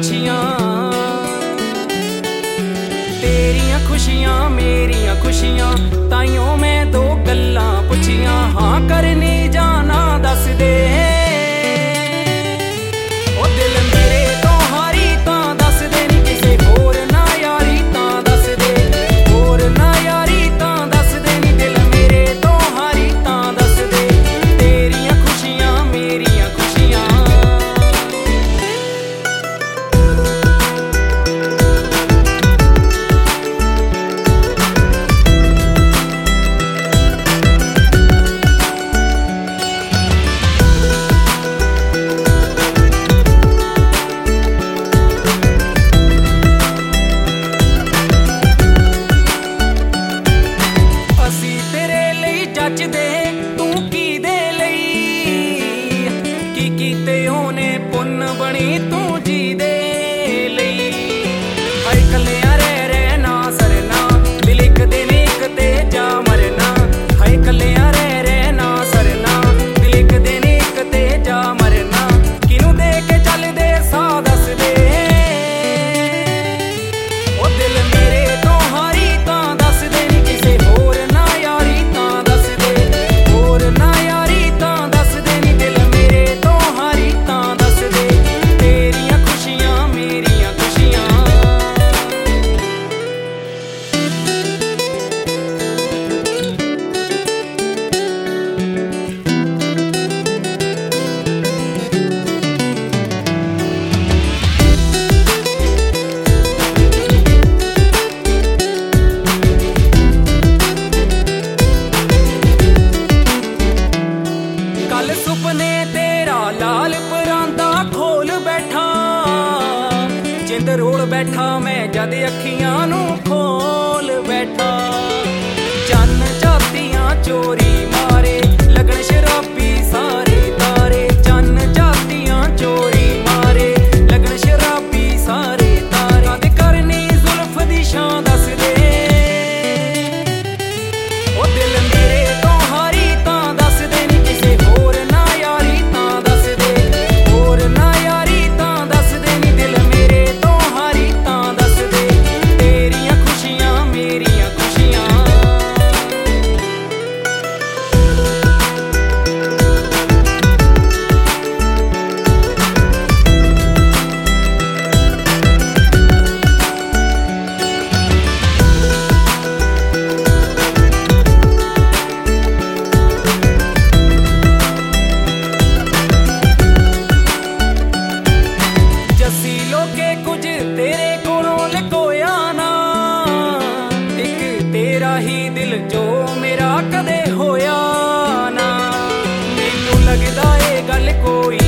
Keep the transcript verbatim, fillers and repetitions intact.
खुशियां तेरियां खुशियां मेरियां खुशियां ताइयों मैं दो गल्लां पुछियां हाँ करनी जाना दस दे ओ दिल मेरे तो हारी तां दस दे नी किसे होर ना यारी तां दस दे होर ना यारी तां दस दे नी दिल मेरे तो हारी तां दस दे तेरियां खुशियां मेरियां खुशियां तू की दे लई की कीते ओने पुन बनी तू जी दे लई हाय कलिया रह रह ना सरना दिल एक दिन एक ते जा मरना हाय कलिया रह रह ना सरना दिल एक दिन एक ते जा मरना किनू दे के चल दे सा दस दे ओ दिल मेरे तो हारी तां दस दे नी किसे होर ना यारी तां दस दे ना यारी तां दस दे नी दिल मेरे तो हारी तां दस दे तेरियां खुशियां मेरियां खुशियां कल सुपने तेरा लाल परांदा खोल बैठा जिंद रोल बैठा मैं जद अखियां नू खोल बैठा चन्न झातियां चोरी मारे लगन शराबी सारे तारे चन्न झातियां चोरी मारे लगन शराबी सारे तारे कद करनी जुल्फ दी शां दस दे ओ दिल मेरे तो हारी तां दस दे नी किसे होर ना यारी तां दस दे होर ना यारी तां दस दे नी दिल मेरे तो हारी तां दस दे तेरियां खुशियां मेरियां खुशियां जस्सी लोके कुछ तेरे कोलों लकोया ना एक तेरा ही दिल जो मेरा कदे होया ना मैनू लगदा ए गल कोई